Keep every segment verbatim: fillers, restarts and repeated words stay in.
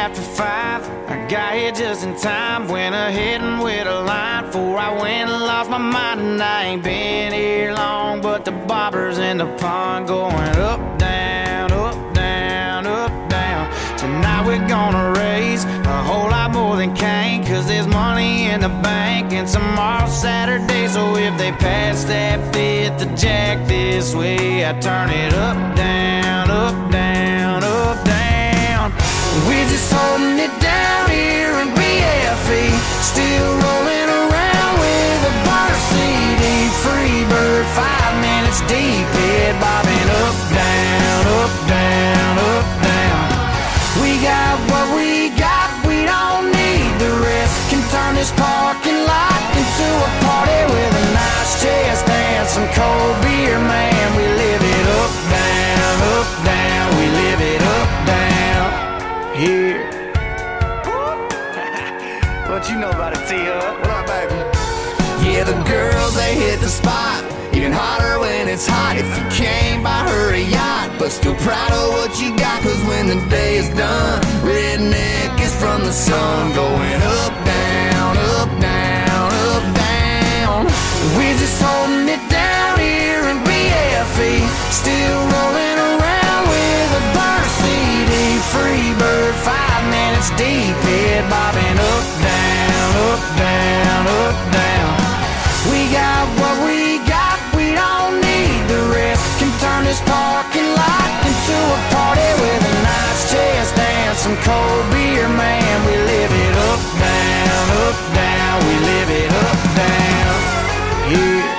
after five. I got here just in time. Went ahead and with a line before I went and lost my mind. And I ain't been here long, but the bobbers in the pond going up, down, up, down, up, down. Tonight we're gonna raise a whole lot more than Cain, cause there's money in the bank and tomorrow's Saturday. So if they pass that fifth of Jack this way, I turn it up, down, up, down, up, down. We're just holding it down here in B F E, still rolling around with a burner C D. Free bird, five minutes deep, head bobbing up, down, up, down, up, down. We got what we got, we don't need the rest. Can turn this parking lot into a party with a nice chest and some cold beer, man. We live it up, down, up, down. We live it up, down here. What you know about it, T-Hub? What up, baby? Yeah, the girls, they hit the spot. Even hotter when it's hot. If you came by her a yacht, but still proud of what you got. Cause when the day is done, redneck is from the sun. Going up, down, up, down, up, down. We're just holding it down here in B F E, still rolling around with a burner C D. Free bird, five minutes deep, head bobbing up, down, up, down, up, down. We got what we got, we don't need the rest. Can turn this parking lot into a party with a nice chest and some cold beer, man. We live it up, down, up, down. We live it up, down here.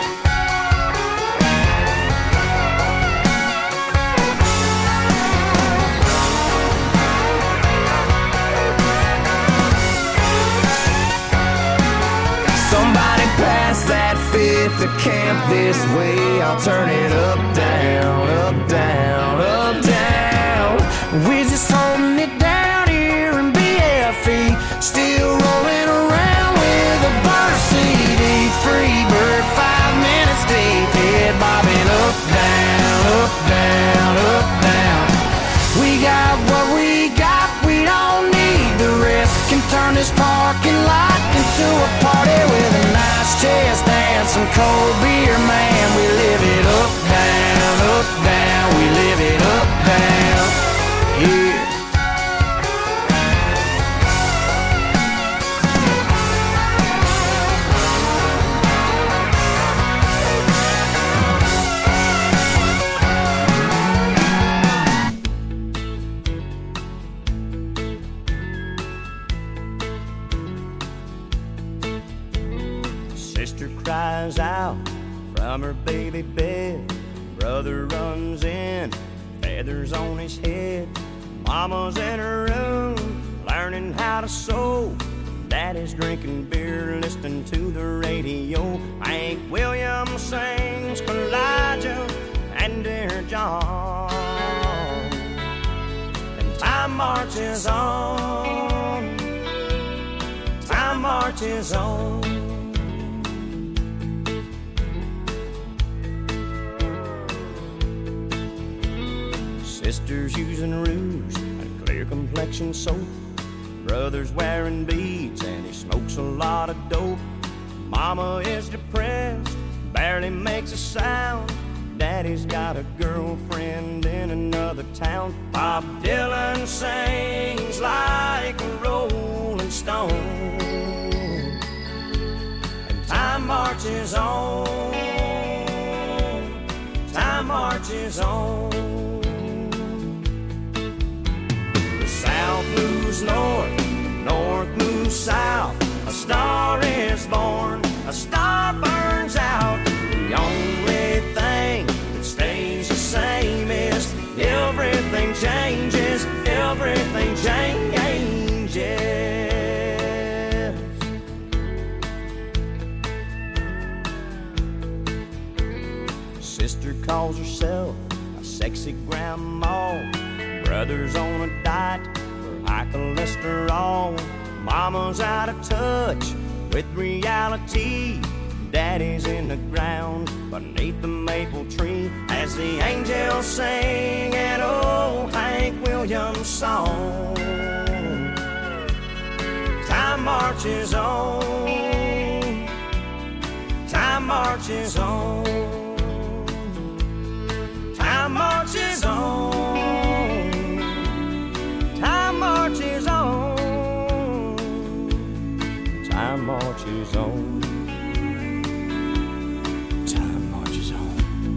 Somebody pass that fifth of camp this way. I'll turn it up, down, up, down, up, down. We're just holding it down here in B F E, still rolling around with a burner C D. Free bird, five minutes deep, head bobbing up, down, up, down, up, down. We got what we got, we don't need the rest. Can turn this parking lot into a party with a nice chest and some cold beer, man. We live it up, down, up, down. We live it up, down here. Sister cries out from her baby bed. Brother runs in, feathers on his head. Mama's in her room, learning how to sew. Daddy's drinking beer, listening to the radio. Hank Williams sings Elijah and Dear John. And time marches on, time marches on. Sister's using rouge and clear complexion soap. Brother's wearing beads and he smokes a lot of dope. Mama is depressed, barely makes a sound. Daddy's got a girlfriend in another town. Bob Dylan sings like a rolling stone. And time marches on, time marches on. South moves north, north moves south. A star is born, a star burns out. The only thing that stays the same is everything changes, everything changes. Sister calls herself a sexy grandma. Brother's on a diet for high cholesterol. Mama's out of touch with reality. Daddy's in the ground beneath the maple tree as the angels sing an old Hank Williams song. Time marches on. Time marches on. Time marches on. Time marches on. Time marches on. Time marches on.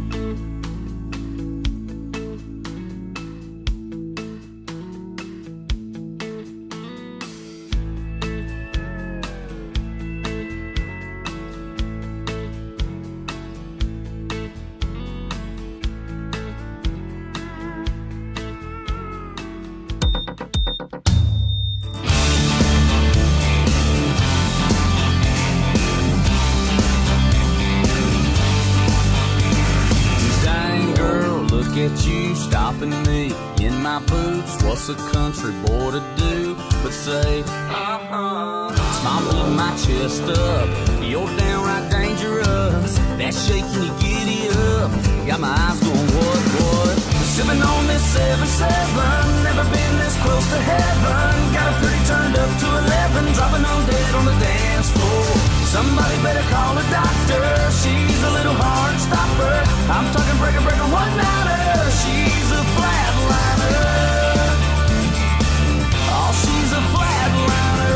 At you stopping me in my boots. What's a country boy to do but say, uh-huh? Smile pulling my chest up. You're downright dangerous. That shaking you giddy up. Got my eyes going, what, what? Sipping on this seven seven. Never been this close to heaven. Got a pretty turned up to eleven. Dropping on dead on the dance floor. Somebody better call a doctor. She's a little hard stopper. I'm talking breaker, breaker, one-nighter. She's a flatliner. Oh, she's a flatliner.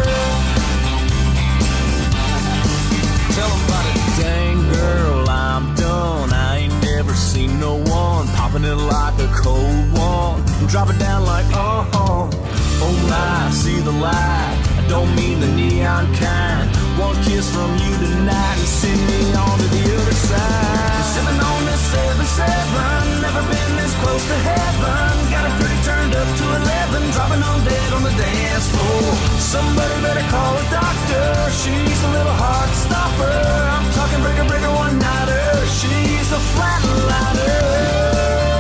Tell 'em about it. Dang girl, I'm done. I ain't never seen no one popping it like a cold one. Drop it down like, uh-huh. Oh my, see the light. I don't mean the neon kind. One kiss from you tonight and send me on to the other side. Sipping on this seven seven. Never been this close to heaven. Got it pretty turned up to eleven. Dropping on dead on the dance floor. Somebody better call a doctor. She's a little hard stopper. I'm talking breaker, breaker, one-nighter. She's a flatliner.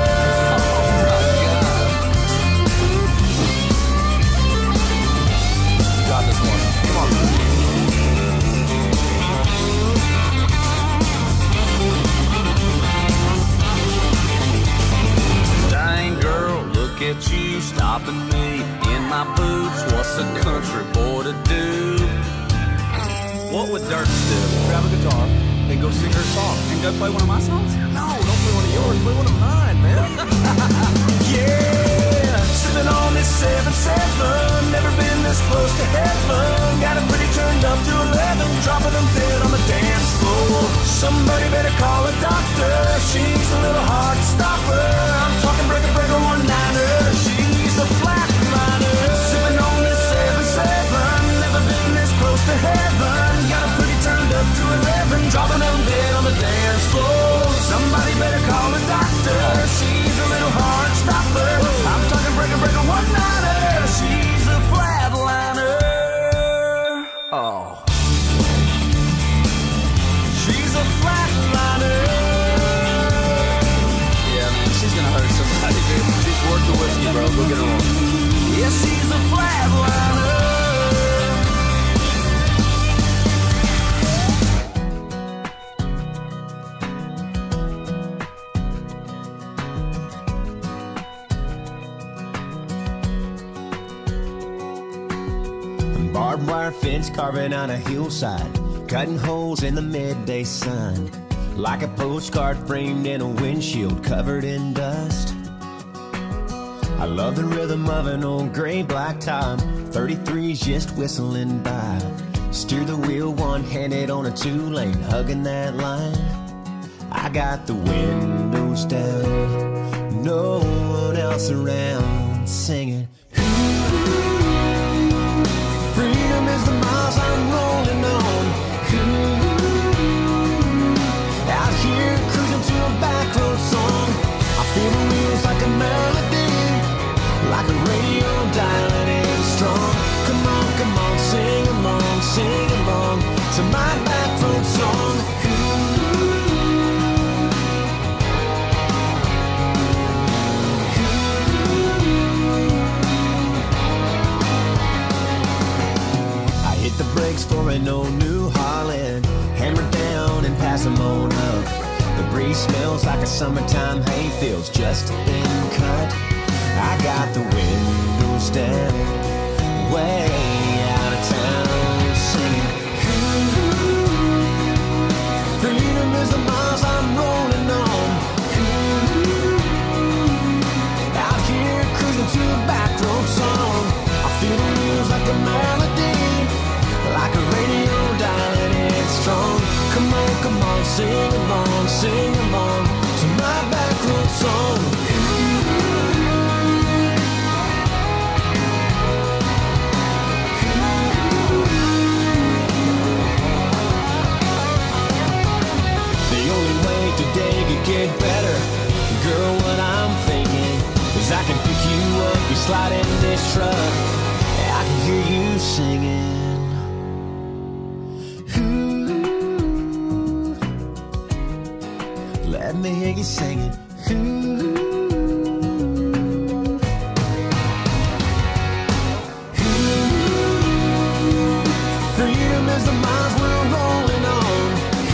At you stopping me in my boots. What's a country boy to do? What would Dirk do? Grab a guitar and go sing her song. And go play one of my songs? No, don't play one of yours. Play one of mine, man. Yeah, sipping on this seven seven. Never been this close to heaven. Got it pretty turned up to eleven. Dropping them dead on the dance floor. Somebody better call a doctor. She's a little hard stopper. I'm talking breaker, breaker, one-nighter. She's a flatliner. Sipping on this seven seven. Never been this close to heaven. Got it pretty turned up to eleven. Dropping them dead on the dance floor. Somebody better call a doctor. She's a little hard stopper. I'm talking breaker, breaker, one-nighter. She's a flatliner. Oh. She's a flatliner. Yeah, man, she's gonna hurt somebody, dude. She's worth the whiskey, bro. Look at her on. Yeah, she's a flatliner. Barbed wire fence carving on a hillside, cutting holes in the midday sun, like a postcard framed in a windshield covered in dust. I love the rhythm of an old gray black top, thirty-threes just whistling by. Steer the wheel one-handed on a two-lane, hugging that line. I got the windows down, no one else around, singing. Freedom is the miles I'm rolling on. Ooh, out here cruising to a back road song. I feel the wheels like a melody, like a radio dialing in strong. Come on, come on, sing along, sing along to my back road song. The brakes for an old New Holland, hammer down and pass them on up. The breeze smells like a summertime hayfield's just been cut. I got the windows down, way out of town. You slide in this truck, I can hear you singing. Ooh, let me hear you singing. Ooh. As the miles we're rolling on,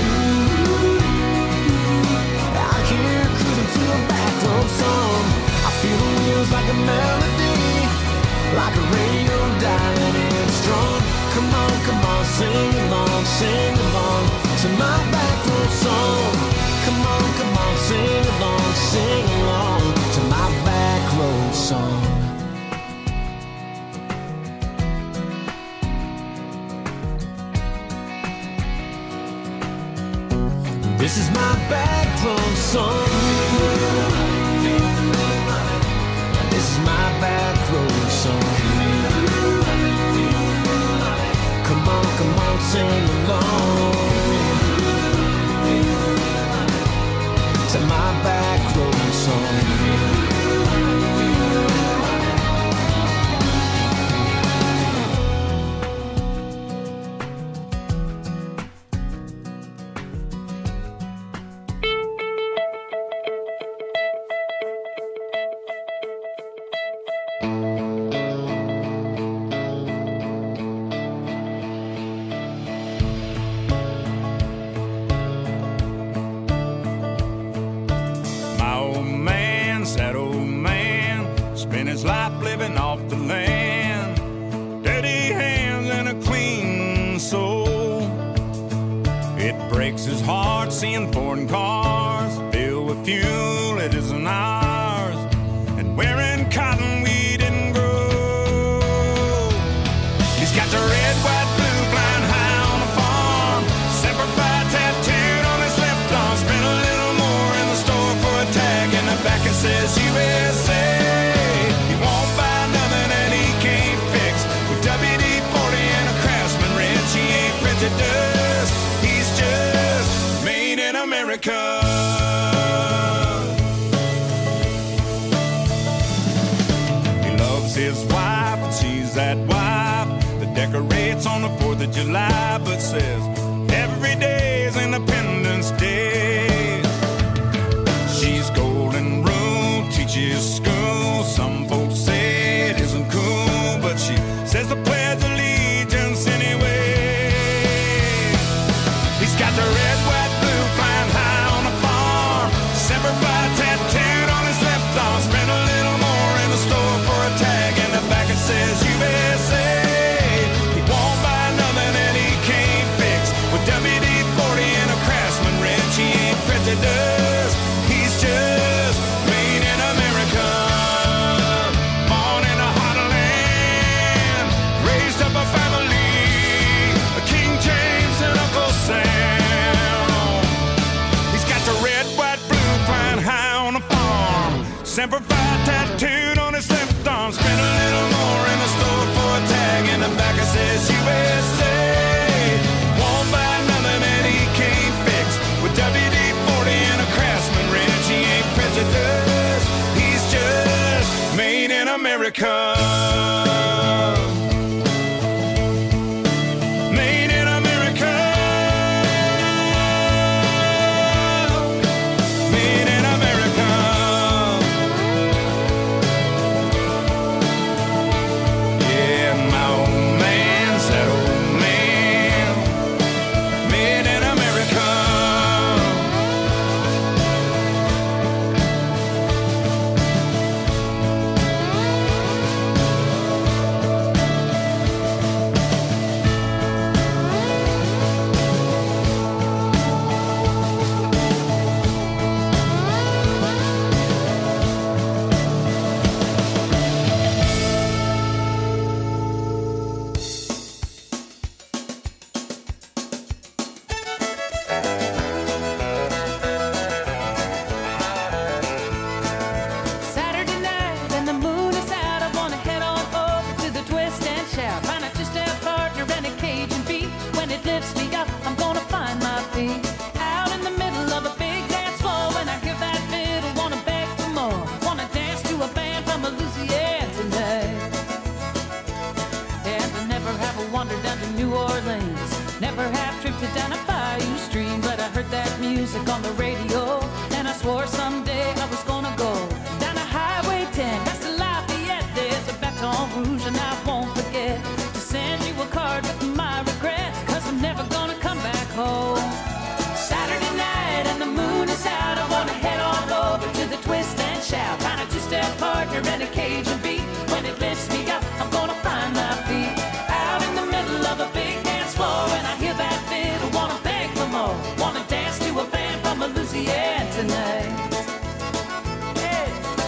ooh, out here cruising to a back road song. I feel the wheels like a melody, like a radio dialing in strong. Come on, come on, sing along, sing along to my back road song. Come on, come on, sing along, sing along to my back road song. This is my back road song. This is my back road song. Come on, come on, sing along to my back road song. Seeing foreign cars filled with fuel it isn't ours, and wearing cotton we didn't grow. He's got the red, white, blue flying high on the farm, Semper Fi tattooed on his left arm. Spent a little more in the store for a tag, and the back it says U S A. He won't buy nothing that he can't fix, with W D forty and a Craftsman wrench. He ain't prejudice, he's just America. He loves his wife, and she's that wife that decorates on the fourth of July, but says every day is Independence Day. She's golden rule, teaches school. Some folks say it isn't cool, but she says the Pledge of Allegiance anyway. He's got the red, white, Semper Fi tattooed on his left arm. Spent a little more in the store for a tag, and the back it says U S A. He won't buy nothing that he can't fix, with W D forty and a Craftsman wrench. He ain't prejudiced, he's just made in America. Born in a heartland, raised up a family, a King James and Uncle Sam. He's got the red, white, flying high on a farm, Semper Fi tattooed on his left arm. Spent a little more in the store for a tag, and the back it says U S A. Won't buy nothing that he can't fix, with W D forty and a Craftsman wrench. He ain't prejudiced, he's just made in America. music on the radio, and I swore someday I was gonna go down to Highway ten, past the Lafayette. There's a Baton Rouge, and I won't forget to send you a card with my regrets, cause I'm never gonna come back home. Saturday night and the moon is out, I wanna head on over to the Twist and Shout, find a two-step partner and a Cajun beat. When it lifts me up, I'm gonna find my feet out in the middle of a big dance floor. When I hear that fiddle, wanna beg for more, wanna dance to a band from Louisiana tonight. Hey.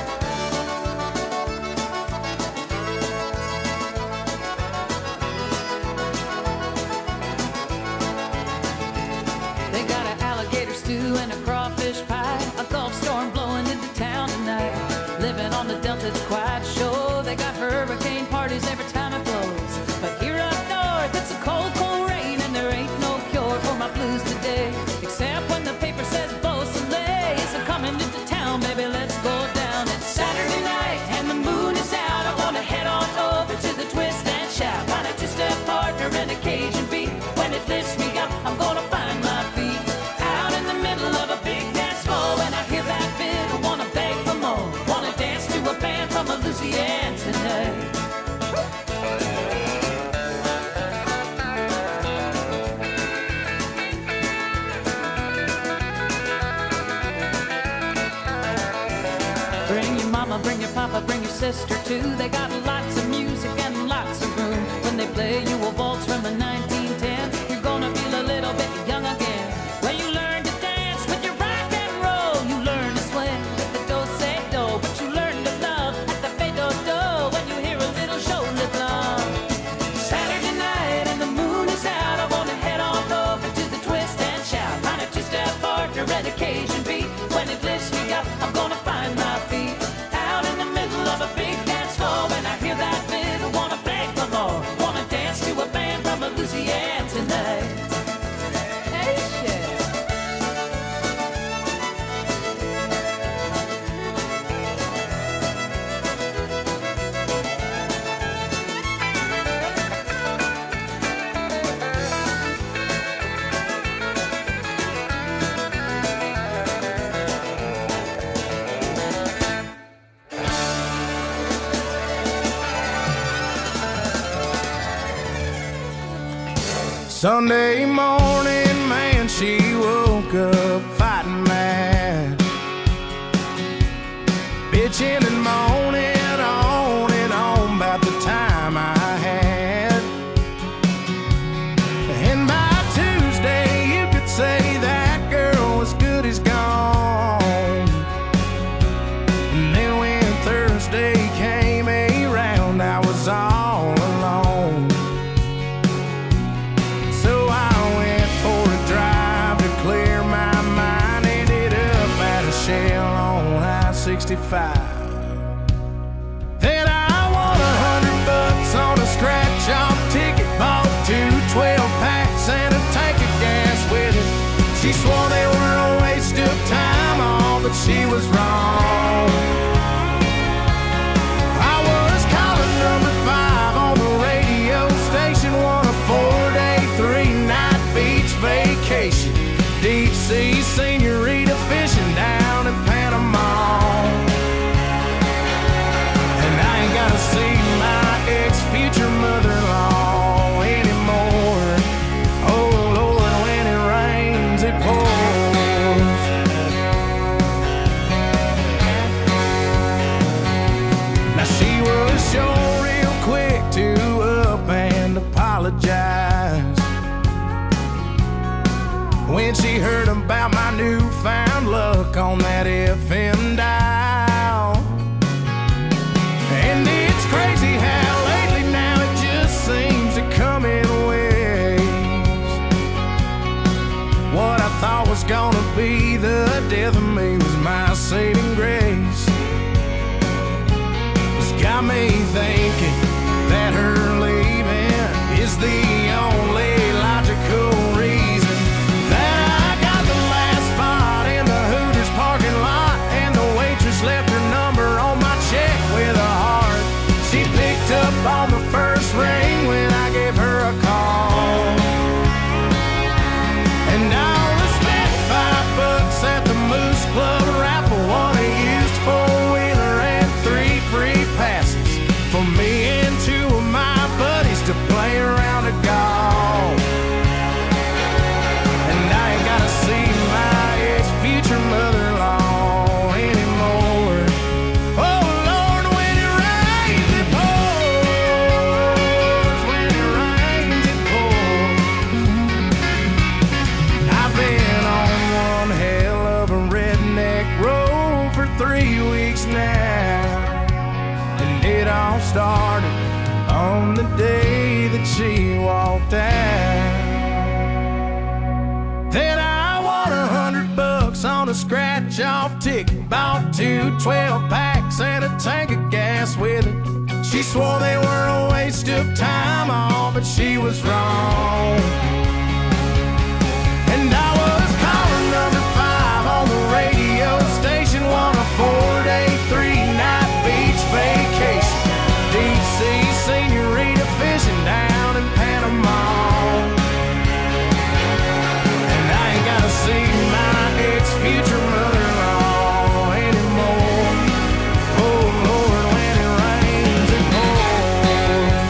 They got an alligator stew and a crawfish pie, a Gulf storm blowing into town tonight. Living on the Delta, it's quite a show. They got hurricane parties every time it blows. But here up north, it's a cold, cold rain, and there ain't no cure for my blues today, except when the paper says Beausoleil is coming into town. Baby, let's go down. It's Saturday night and the moon is out. I wanna head on over to the Twist and Shout, find a two-step partner and a Cajun beat. When it lifts me up, I'm gonna find my feet out in the middle of a big dance floor. When I hear that fiddle, wanna beg for more, wanna dance to a band from Louisiana tonight. Bring your mama, bring your papa, bring your sister too. They got lots of music and lots of room. When they play you a waltz from a nineteen ten, you're gonna feel a little bit young again. When you learn to dance with your rock and roll, you learn to swing with the do-say-do, but you learn to love at the fe-do-do when you hear a little shoulder blum. Saturday night and the moon is out, I wanna head on over to the Twist and Shout, find a two-step partner and a Cajun beat. When it lifts me up, I'm gonna find my feet out in the middle of a big dance floor. When I hear that fiddle, wanna beg for more, wanna dance to a band from Louisiana tonight. Hey, shit. Sunday morning, man, she woke up fighting mad, bitching and moaning on and on about the time I had. And by Tuesday, you could say that girl was good as gone. And then when Thursday came around, I was all alone. So I went for a drive to clear my mind. Ended up at a Shell on I sixty-five. Then I won a hundred bucks on a scratch-off ticket. Bought two twelve packs and a tank of gas with it. She swore they were a waste of time, all, but she was wrong. I was calling number five on the radio station, won a four-day, three-night beach vacation. Deep-sea senorita fishing down in Panama. And I ain't gotta see my ex-future mother-in-law anymore. Oh, Lord, when it rains, it pours. Now she was sure real quick to up and apologize when she heard about my newfound luck on that F M dial. And it's crazy how lately now it just seems to come in waves. What I thought was gonna be the death of me was my saving grace. It's got me thinking that her leaving is the only logical reason that I got the last spot in the Hooters parking lot, and the waitress left her number on my check with a heart. She picked up on the first ring when I gave her a call, and I'll spend five bucks all started on the day that she walked out. Then I won a hundred bucks on a scratch-off ticket, bought two twelve packs and a tank of gas with it. She swore they were a waste of time, all, but she was wrong. And I was calling number five on the radio station, won a four-day, three-night beach vacation, deep sea senorita fishing down in Panama. And I ain't gotta see my ex-future mother-in-law anymore. Oh Lord, when it rains it pours.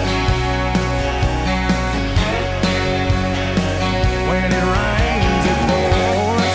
When it rains it pours.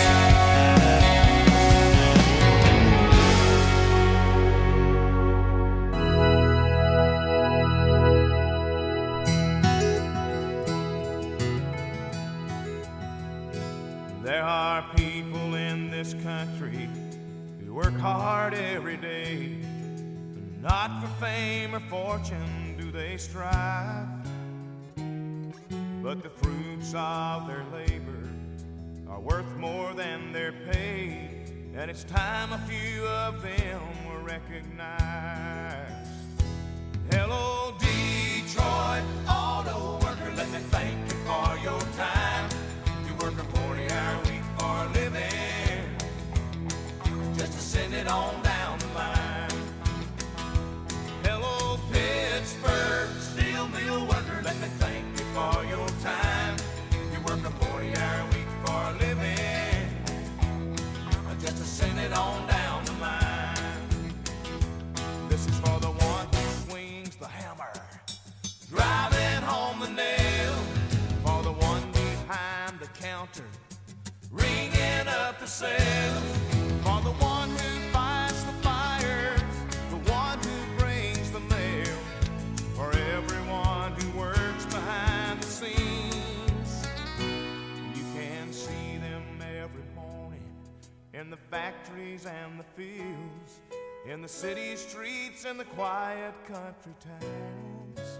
There are people in this country who work hard every day. Not for fame or fortune do they strive, but the fruits of their labor are worth more than they're paid. And it's time a few of them were recognized. Hello, Detroit auto worker, let me thank you for your time. You work a forty-hour week for a living, just to send it on down the line. Hello, Pittsburgh steel mill worker, let me thank you for your time. You work a forty-hour week for a living, just to send it on down the line. This is for the one who swings the hammer, driving home the nail. For the one behind the counter, ringing up the sales. For the one who fights the fires, the one who brings the mail. For everyone who works behind the scenes. You can see them every morning in the factories and the fields, in the city streets and the quiet country towns,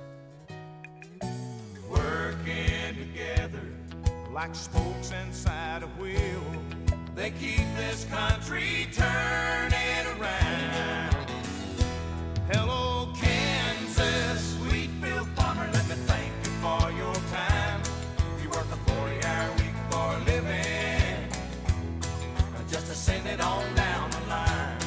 working together like spokes inside a wheel. They keep this country turning around. Hello, Kansas, Wheatfield farmer, let me thank you for your time. You work a forty-hour week for a living, just to send it on down the line.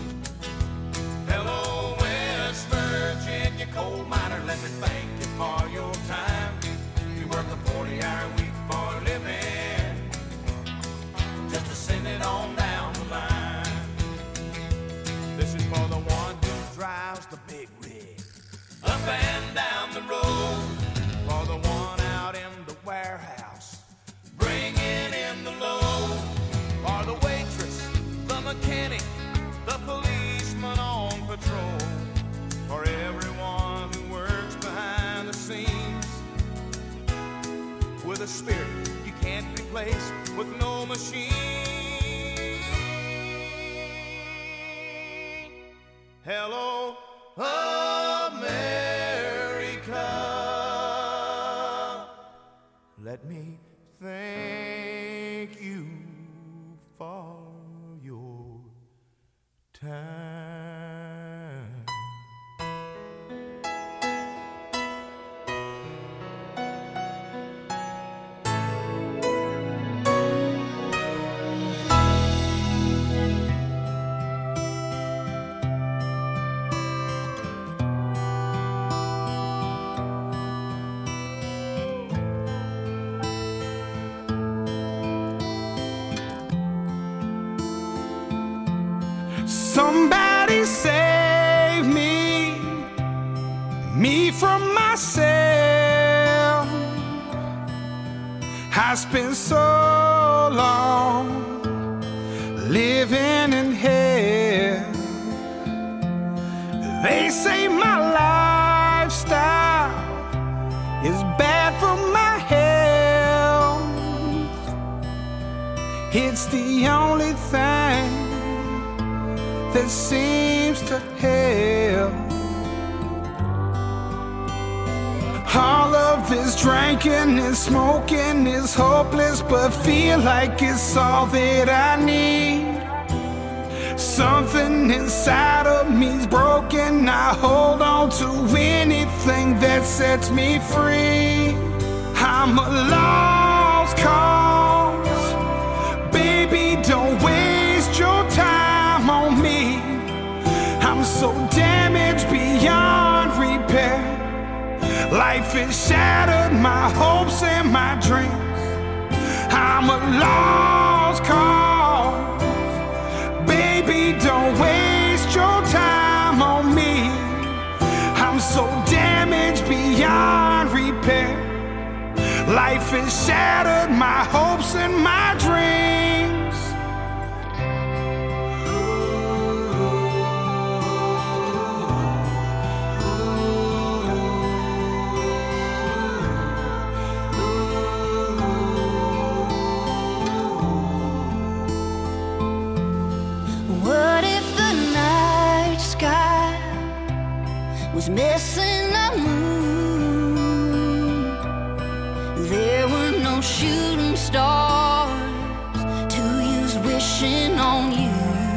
Hello, West Virginia coal miner, let me thank you for your time. You work a forty-hour week for a living, just to send it on down the line. This is for the one who drives the big rig up and down the road. For the one out in the warehouse, bringing in the load. For the waitress, the mechanic, the policeman on patrol. For everyone who works behind the scenes, with a spirit you can't replace with no machine. Hello, America. Let me thank you for your time. Somebody save me, me from myself. I spent so long living in hell. They say my lifestyle is bad for my health. It's the only thing that seems to help. of this drinking and smoking is hopeless, but feel like it's all that I need. Something inside of me's broken. I hold on to anything that sets me free. I'm a lost cause. Baby, don't waste your time on me. I'm so damaged beyond repair. Life has shattered my hopes and my dreams. I'm a lost cause. Baby, don't waste your time on me. I'm so damaged beyond repair. Life has shattered my hopes and my dreams. What if the night sky was missing a moon? There were no shooting stars to use wishing on you.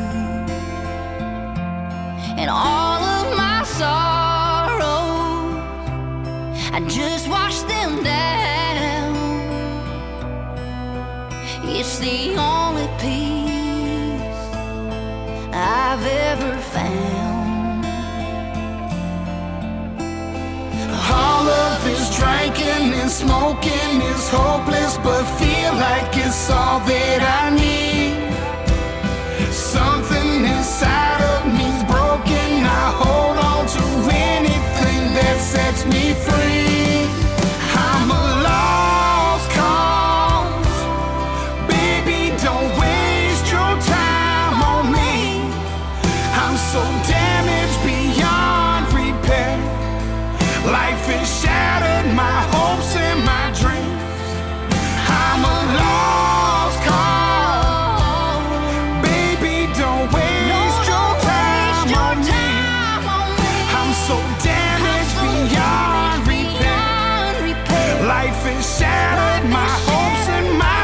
And all of my sorrows, I just washed them down. It's the only peace I've ever found. All of this drinking and smoking is hopeless, but feel like it's all that I need. Something inside of me's broken. I hold on to anything that sets me free. I'm a lost cause. Baby, don't waste your time on me. I'm so damaged beyond repair. Life has shattered my hopes and my dreams. I'm a lost cause. Baby, don't waste your time on me. I'm so damaged beyond repair. Life has shattered my hopes and my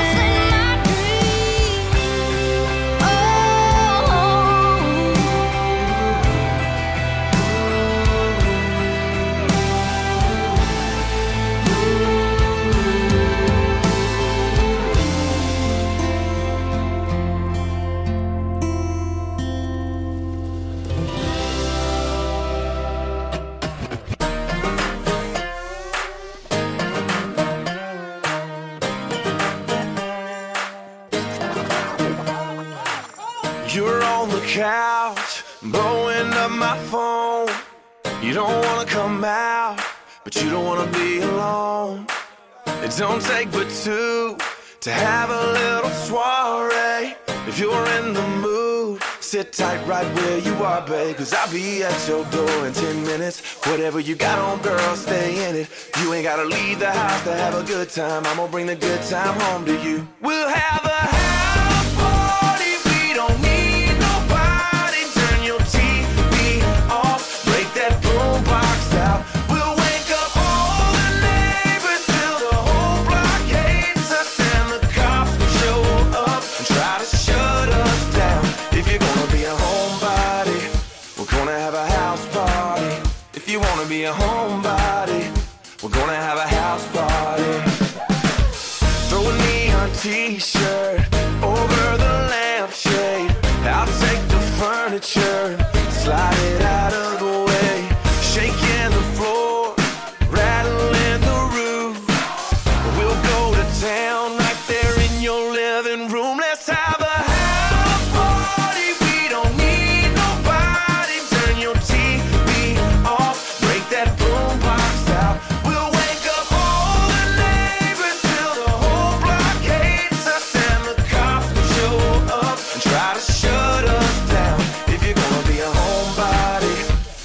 You're on the couch, blowing up my phone. You don't wanna come out, but you don't wanna be alone. It don't take but two to have a little soiree. If you're in the mood, sit tight right where you are, babe, cause I'll be at your door in ten minutes. Whatever you got on, girl, stay in it. You ain't gotta leave the house to have a good time. I'm gonna bring the good time home to you. We'll have a house party. We don't need nobody. Turn your T V off, break that boombox out. We'll wake up all the neighbors till the whole block hates us, and the cops will show up and try to shut us down. If you're gonna be a homebody, we're gonna have a house party. If you wanna be a homebody, we're gonna have a house party. Throw a neon t-shirt over the lampshade. I'll take the furniture and slide it out of the way. Shaking the floor, rattling the roof. We'll go to town right there in your living room. Let's have a house party. We don't need nobody. Turn your T V off, break that boombox out. We'll wake up all the neighbors till the whole block hates us, and the cops will show up and try to shut us down. If you're gonna be a homebody,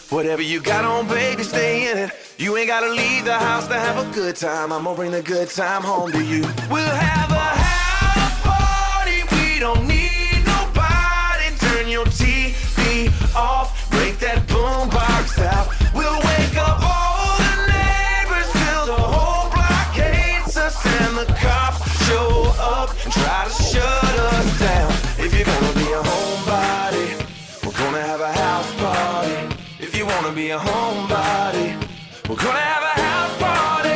Whatever you got on, baby, stay in it. You ain't gotta leave the house to have a good time. I'm gonna bring the good time home to you. We'll have a house party. We don't need nobody. Turn your T V off. Break that boombox out. We'll wake up all the neighbors till the whole block hates us. And the cops show up and try to shut us down. If you're gonna be a homebody, we're gonna have a house party. If you wanna be a homebody, we're gonna have a house party.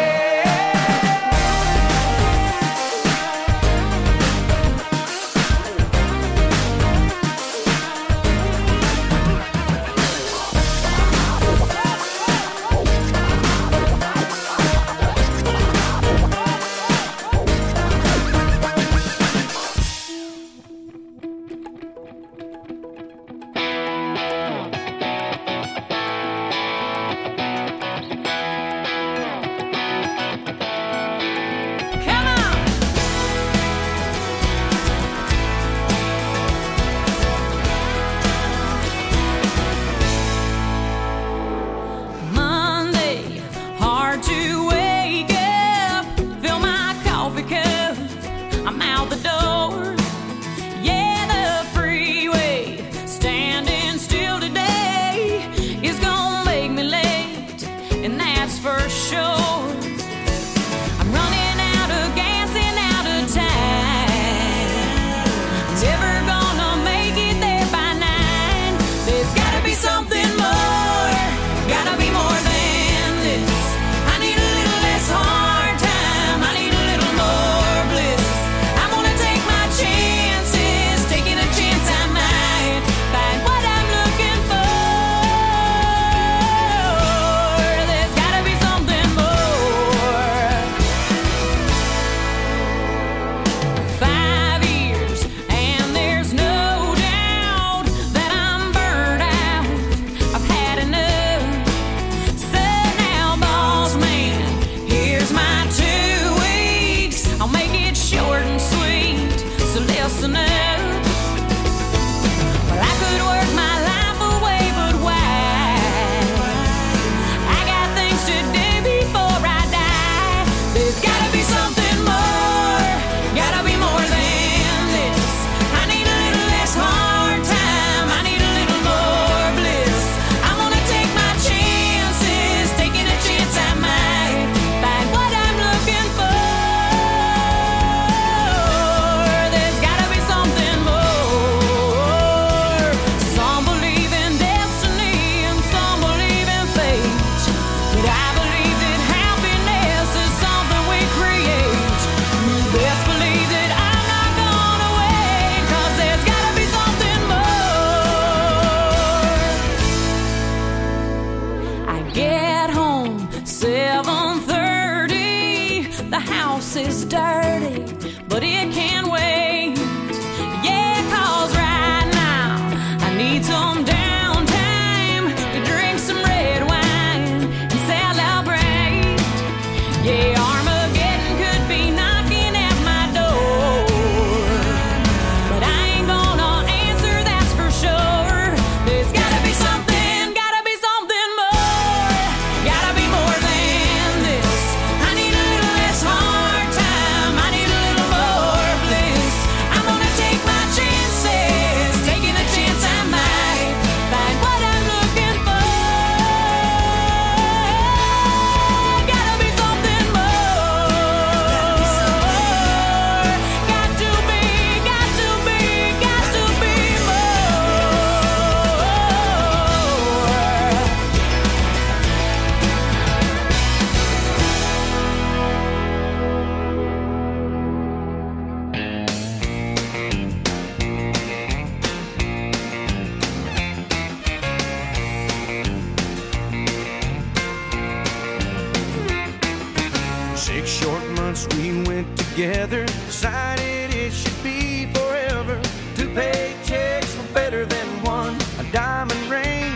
together, decided it should be forever. Two paychecks were better than one, a diamond ring,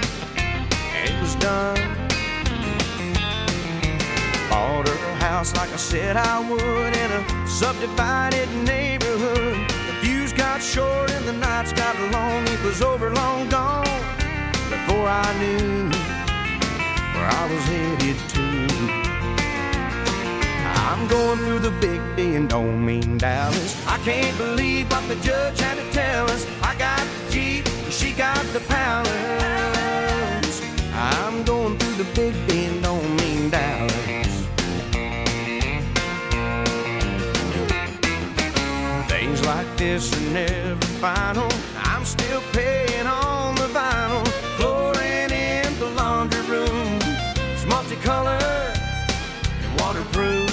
and it was done. Bought her a house like I said I would in a subdivided neighborhood. The fuse got short and the nights got long. It was over, long gone before I knew. was headed to. I'm going through the big D and don't mean Dallas. I can't believe what the judge had to tell us. I got the Jeep, she got the palace. I'm going through the big D and don't mean Dallas. Things like this are never final. I'm still paying on the vinyl. Flooring in the laundry room, it's multicolored and waterproof.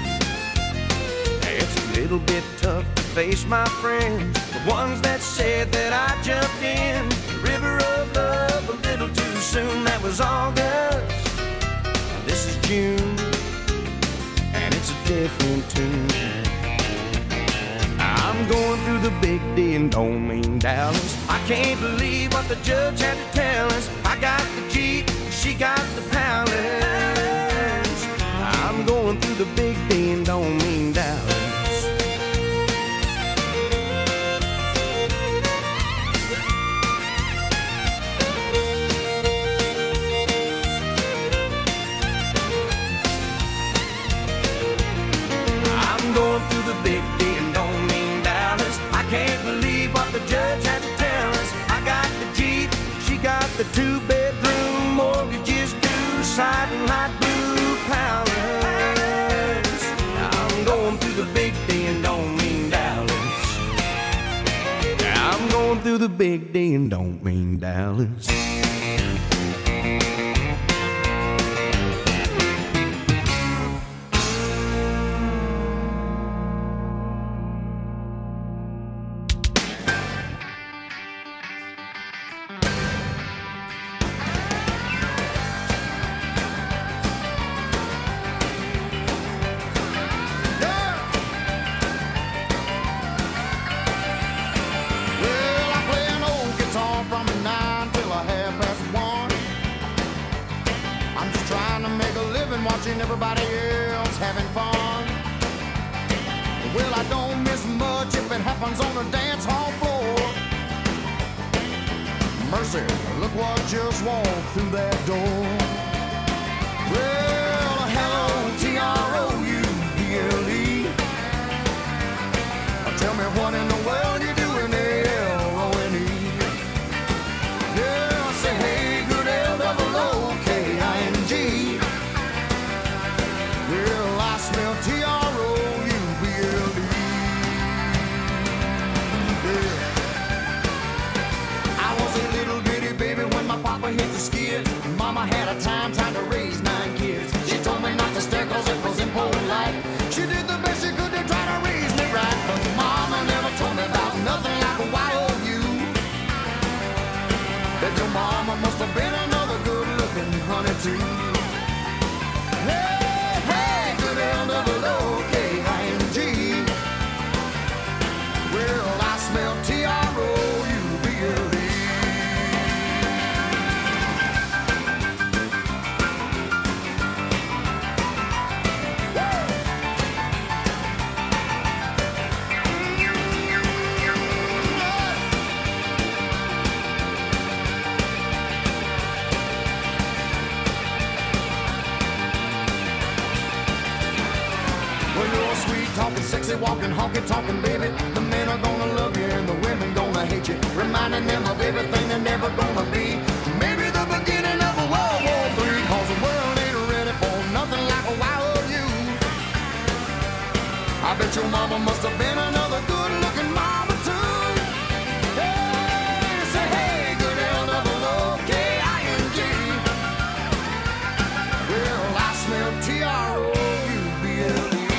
It's a little bit tough to face my friends, the ones that said that I jumped in the river of love a little too soon. That was August, now this is June, and it's a different tune. I'm going through the big D and don't mean Dallas. I can't believe what the judge had to tell us. I got the Jeep, she got the palace. I'm going through the big D and don't mean Dallas. I'm going through the big D and don't mean Dallas. I can't believe what the judge had to tell us. I got the Jeep, she got the two-bedroom, mortgages due, siding light blue palace. I'm going through the big D and don't mean Dallas. I'm going through the big D and don't mean Dallas. Watching everybody else having fun. Well, I don't miss much if it happens on the dance hall floor. Mercy, look what just walked through that door. Well, hello, T R O U B L E. Tell me what in the world you doing there, L O N E. Yeah, say hey, good L double O K I N G. Well, I smell T R O U B L E. Yeah. I was a little bitty baby when my papa hit the skids. Mama had a time trying to raise nine kids. She told me not to stare cause it was impolite. She did the best she could to try to raise me right. But mama never told me about nothing like a Y O U. That your mama must have been another good looking honey too. Hey! L double O K I N G. Well, I smell T R O U B L E. Talking sexy, walking, honky, talking, baby. The men are gonna love you and the women gonna hate you, reminding them of everything they're never gonna be. Maybe the beginning of a World War Three, cause the world ain't ready for nothing like a Y O U. I bet your mama must have been another good-looking mama too. Hey, say hey, good L double O K I N G. Well, I smell T R O U B L E.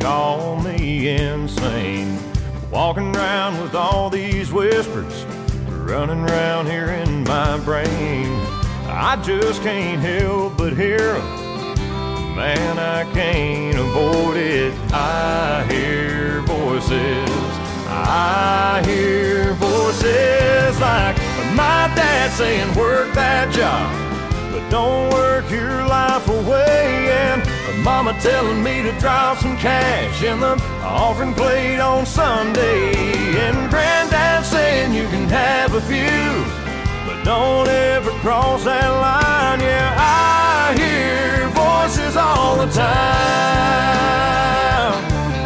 call me insane. Walking around with all these whispers running around here in my brain. I just can't help but hear them. Man, I can't avoid it. I hear voices. I hear voices like my dad saying, work that job, but don't work your life away. And mama telling me to drop some cash in the offering plate on Sunday. And granddad saying you can have a few, but don't ever cross that line. Yeah, I hear voices all the time.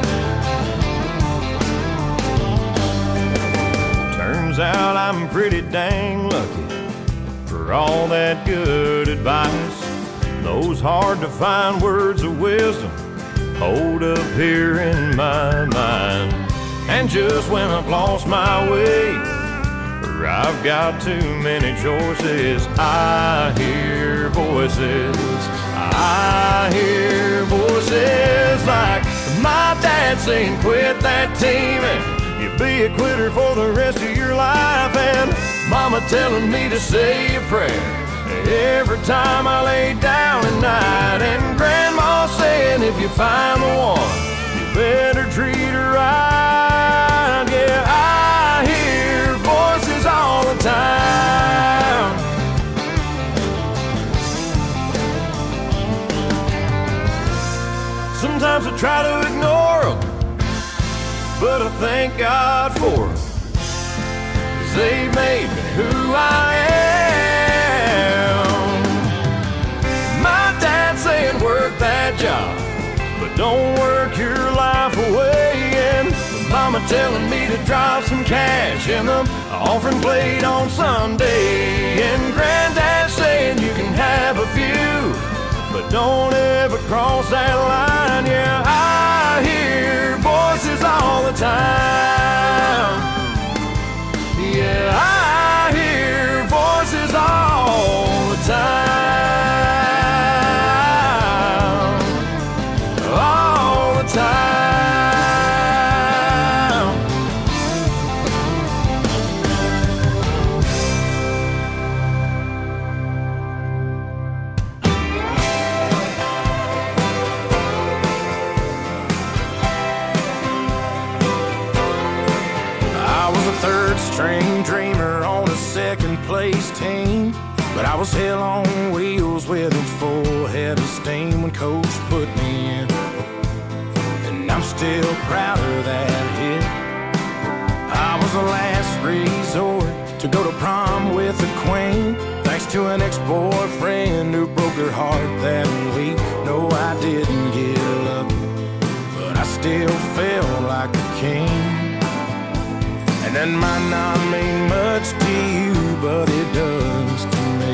Turns out I'm pretty dang lucky for all that good advice. Those hard to find words of wisdom hold up here in my mind. And just when I've lost my way, or I've got too many choices, I hear voices. I hear voices like my dad saying, quit that team and you'll be a quitter for the rest of your life. And mama telling me to say a prayer every time I lay down at night. And grandma saying if you find the one, you better treat her right. Yeah, I hear voices all the time. Sometimes I try to ignore them, but I thank God for them, 'cause they made me who I am. My dad saying work that job, but don't work your life away. And mama telling me to drop some cash in the offering plate on Sunday. And granddad saying you can have a few, but don't ever cross that line. Yeah, I hear voices all the time. Yeah, I hear voices all the time. All the time. Third string dreamer on a second place team, but I was hell on wheels with a full head of steam when coach put me in, and I'm still proud of that hit. I was the last resort to go to prom with the queen, thanks to an ex-boyfriend who broke her heart that week. No, I didn't get lucky, but I still felt like a king. And that might not mean much to you, but it does to me.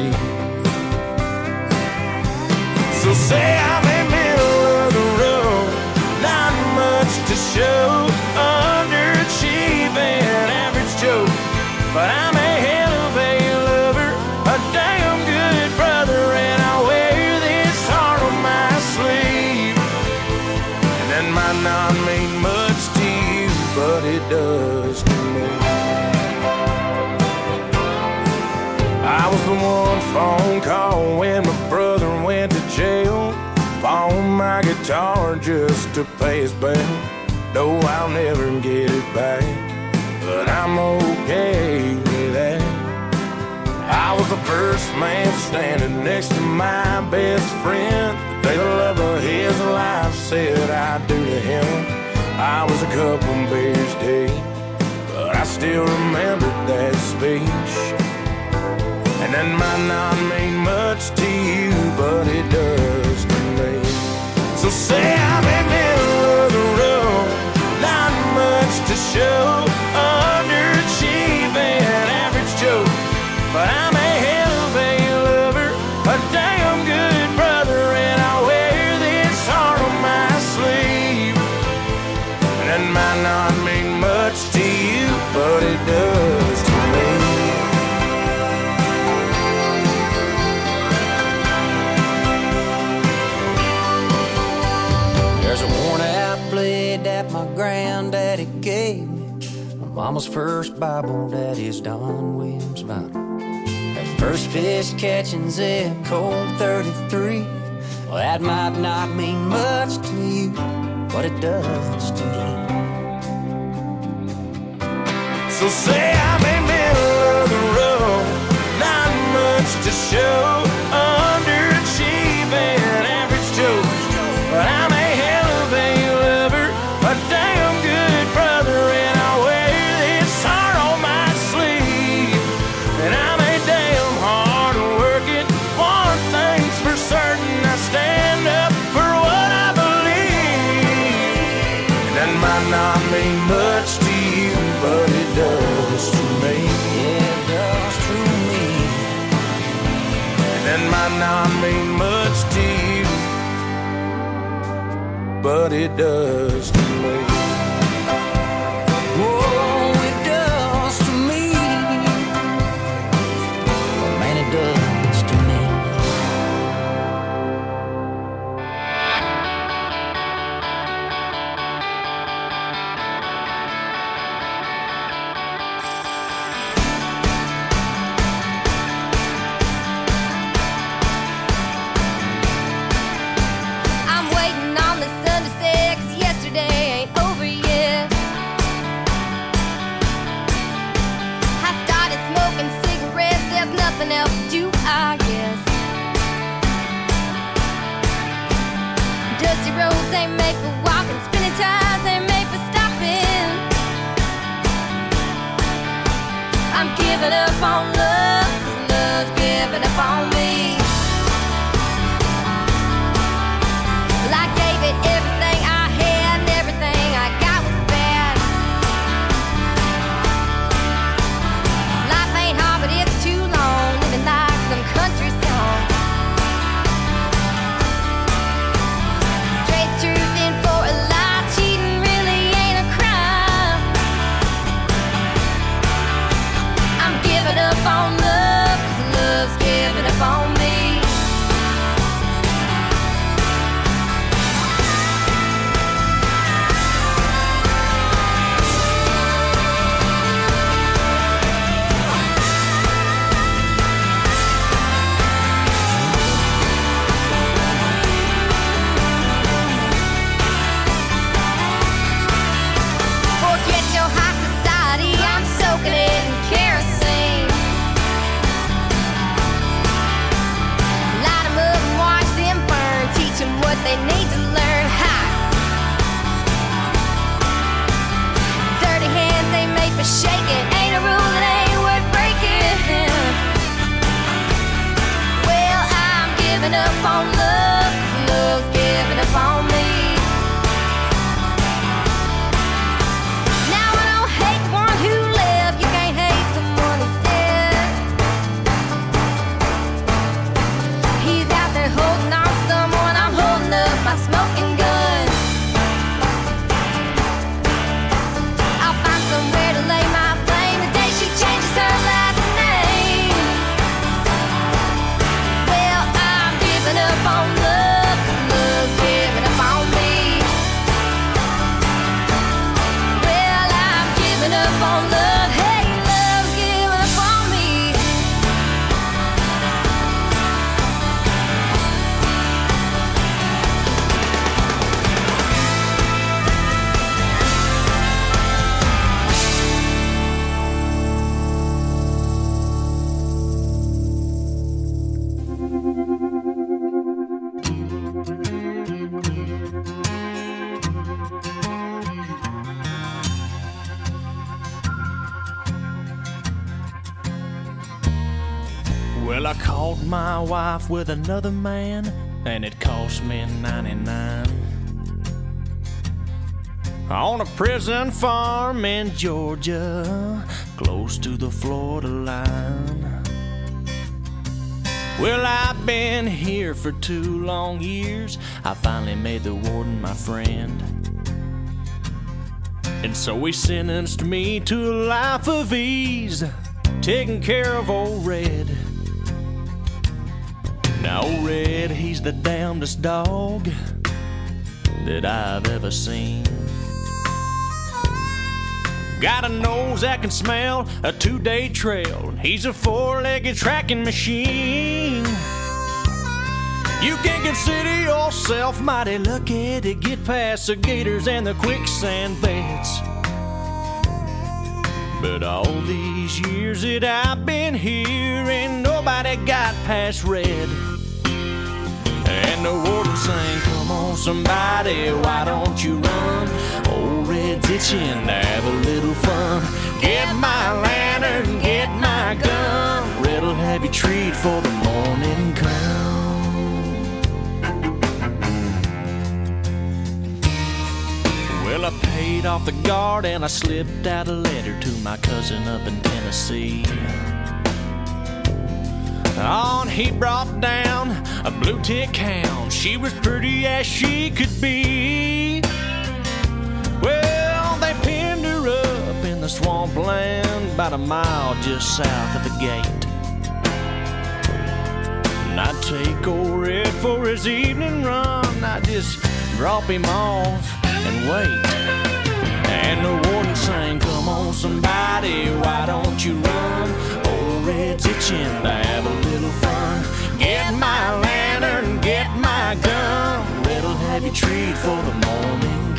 So say I'm in the middle of the road, not much to show, underachieving, average Joe, but I'm a hell of a lover, a damn good brother, and I wear this heart on my sleeve. And that might not mean much to you, but it does to me. I was the one phone call when my brother went to jail, pawned my guitar just to pay his bail. No, I'll never get it back, but I'm okay with that. I was the first man standing next to my best friend, the day the love of his life said I do to him. I was a couple beers deep, but I still remember that speech. And that might not mean much to you, but it does to me. So say I'm in the middle of the road, not much to show, underachieving, average Joe, but I'm a hell of a lover, a damn good brother, and I wear this heart on my sleeve. And that might not mean much to you, but it does to me. There's a worn out place Mama's first Bible, Daddy's Don Williams vinyl. That first fish catching zip code thirty-three. Well, that might not mean much to you, but it does to me. So say I'm in middle of the road, not much to show, underachieving average Joe, but I'm a hell of a lover, a damn good brother, and I wear this heart on my sleeve. And I'm a damn hard working, one thing's for certain, I stand up for what I believe. And that might not mean much to you, but it does to me. Yeah, it does to me. And that might not mean much to you, but it does to me. Oh, it does to me. Oh, man, it does to me. I'm waiting on the sun to set, 'cause yesterday ain't over yet. I started smoking cigarettes, there's nothing else to do, I guess. Dusty roads ain't made for walking, spinning tires ain't made for stopping. I'm giving up on love, 'cause love's giving up on me. Well, I gave it everything I had, and everything I got was bad. Life ain't hard, but it's too long, living like some country song. Trade truth in for a lie, cheating really ain't a crime. I'm giving up on love, 'cause love's giving up on me. Forget your high society, I'm soaking it in kerosene. Light 'em up and watch them burn, teach 'em what they need to learn. Ha! Dirty hands ain't made for shaking, ain't a rule that ain't worth breaking. Well, I'm giving up on love, 'cause love's giving up on me. Now I don't hate the one who left, you can't hate someone who's dead. He's out there holding on to someone, I'm holding up my smoking gun. I'll find somewhere to lay my flame the day she changes her last name. Well, I'm giving up on love, 'cause love's giving up on me. Well, I'm giving up on love, hey, love's giving up on me. Well, I caught my wife with another man, and it cost me ninety-nine. On a prison farm in Georgia, close to the Florida line. Well, I've been here for two long years. I finally made the warden my friend. And so he sentenced me to a life of ease, taking care of old Red. Now, old Red, he's the damnedest dog that I've ever seen. Got a nose that can smell a two-day trail. He's a four-legged tracking machine. You can consider yourself mighty lucky to get past the gators and the quicksand beds. But all these years that I've been here, ain't nobody got past red. And the warden sang, come on somebody, why don't you run? Old Red's itching to have a little fun. Get my lantern, get my gun. Red'll have you treat for the morning come. Well, I paid off the guard and I slipped out a letter to my cousin up in Tennessee. On he brought down a blue tick hound. She was pretty as she could be. Well, they pinned her up in the swampland about a mile just south of the gate. And I'd take old Red for his evening run. I'd just drop him off and wait. And the warden sang, come on somebody, why don't you run? Old Red's itching to have a little fun. Get my lantern, get my gun. Red'll have you treat for the morning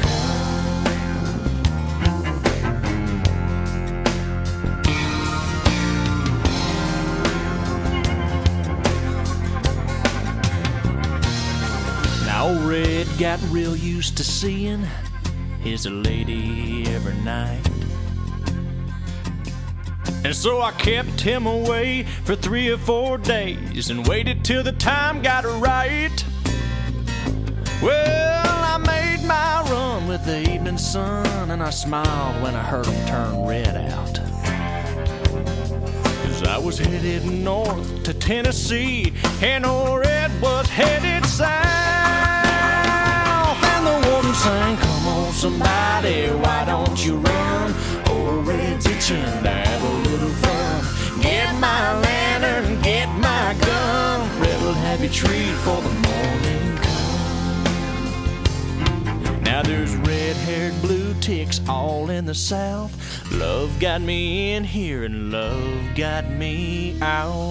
come. Now old Red got real used to seeing his lady every night. And so I kept him away for three or four days and waited till the time got right. Well, I made my run with the evening sun, and I smiled when I heard him turn Red out. 'Cause I was headed north to Tennessee, and old Red was headed south. And the warden sang, come on somebody, why don't you run? Old Red's itching to have a little fun. Get my lantern, get my gun. Red'll have you treat for the morning come. Now there's red-haired blue ticks all in the south. Love got me in here and love got me out.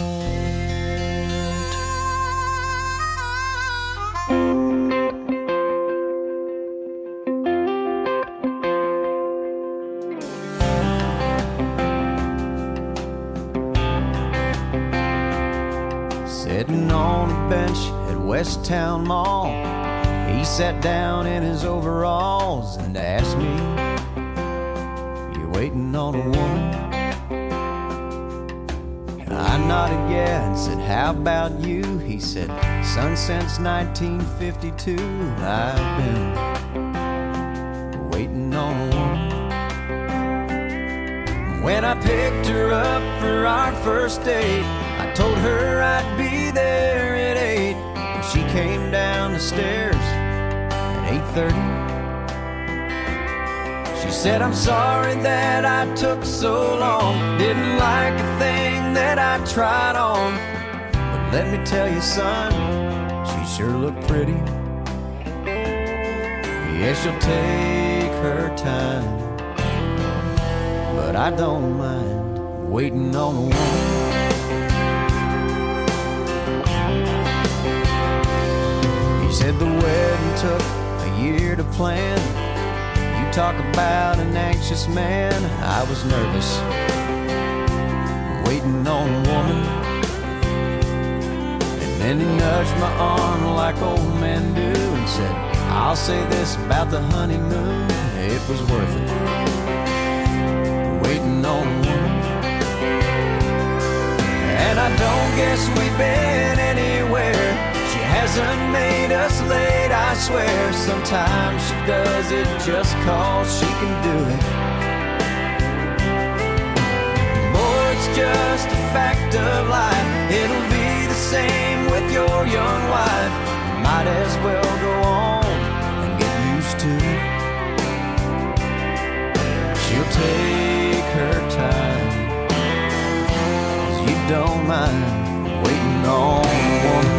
Sitting on a bench at West Town Mall, he sat down in his overalls and asked me, you waiting on a woman? I nodded yeah and said, how about you? He said, son, since nineteen fifty-two I've been waiting on a woman. When I picked her up for our first date, I told her I'd be there at eight, and she came down the stairs at eight thirty. She said, I'm sorry that I took so long, didn't like a thing that I tried on, but let me tell you, son, she sure looked pretty. Yeah, she'll take her time, but I don't mind waiting on a woman. He said the wedding took a year to plan. You talk about an anxious man. I was nervous, waiting on a woman. And then he nudged my arm like old men do and said, I'll say this about the honeymoon, it was worth it, waiting on a woman. And I don't guess we've been anywhere. She hasn't made us late, I swear. Sometimes she does it just cause she can do it. Boy, it's just a fact of life. It'll be the same with your young wife. You might as well go on and get used to it. She'll take her time, 'cause you don't mind waiting on a woman.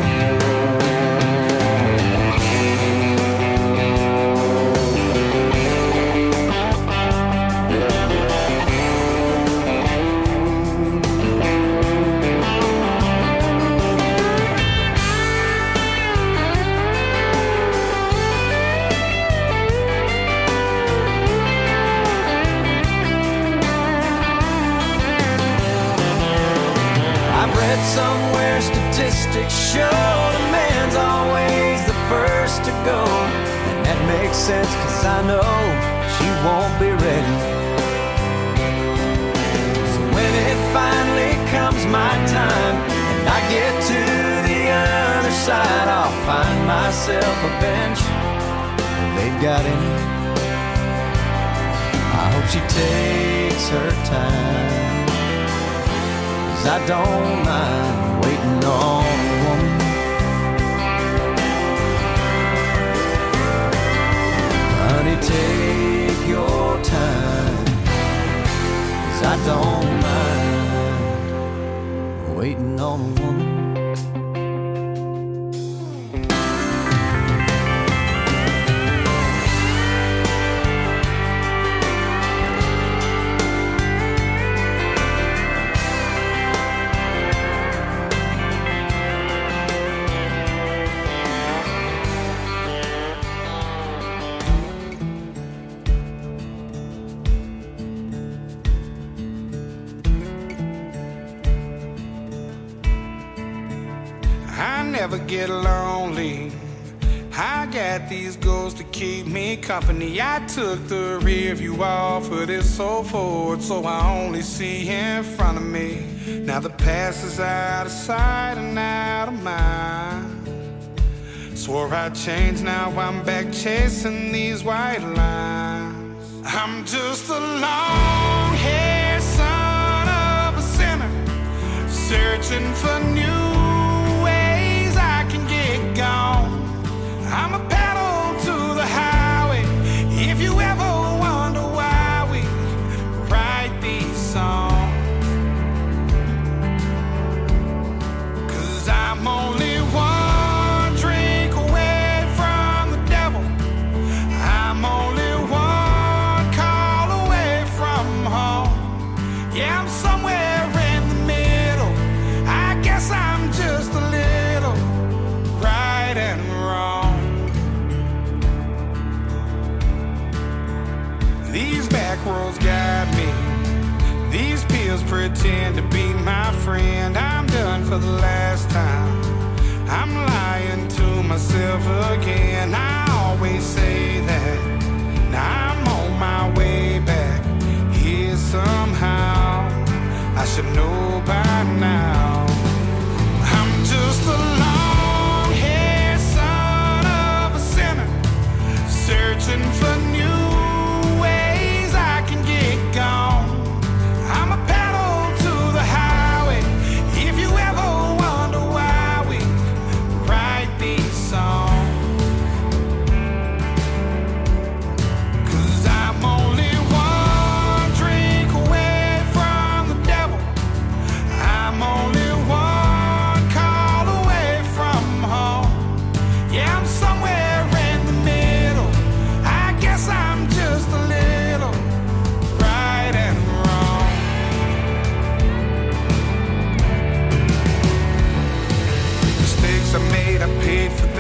read somewhere statistics show the man's always the first to go. And that makes sense, cause I know she won't be ready. So when it finally comes my time and I get to the other side, I'll find myself a bench they've got in it. I hope she takes her time, cause I don't mind waiting on a woman. Honey, take your time, cause I don't mind waiting on a woman. I never get lonely. I got these goals to keep me company. I took the rear view off of this so forward, so I only see in front of me. Now the past is out of sight and out of mind. Swore I'd change, now I'm back chasing these white lines. I'm just a long-haired son of a sinner, searching for new gone. I'm a pedal to the highway. If you ever wonder why we write these songs, cause I'm only one drink away from the devil. I'm only one call away from home. Yeah, I'm somewhere in the middle. I guess I'm just a little right and wrong. These back roads guide me. These pills pretend to be my friend. I'm done for the last time. I'm lying to myself again. I always say that. Now I'm on my way back here somehow. I should know by now. I'm just a long-haired son of a sinner, searching for new ways I can get gone. I'm a pedal to the highway. If you ever wonder why we write these songs, cause I'm only one drink away from the devil. I'm only one call away from home. Yeah, I'm somewhere in the middle. I guess I'm just a little right and wrong. Mistakes I made, I paid for them.